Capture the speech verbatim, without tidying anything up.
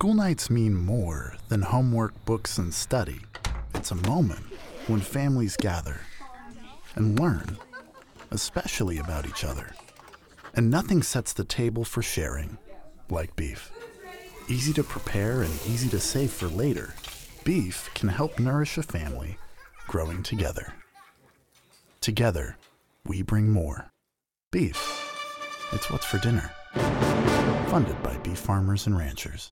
School nights mean more than homework, books, and study. It's a moment when families gather and learn, especially about each other. And nothing sets the table for sharing like beef. Easy to prepare and easy to save for later, beef can help nourish a family growing together. Together, we bring more. Beef. It's what's for dinner. Funded by beef farmers and ranchers.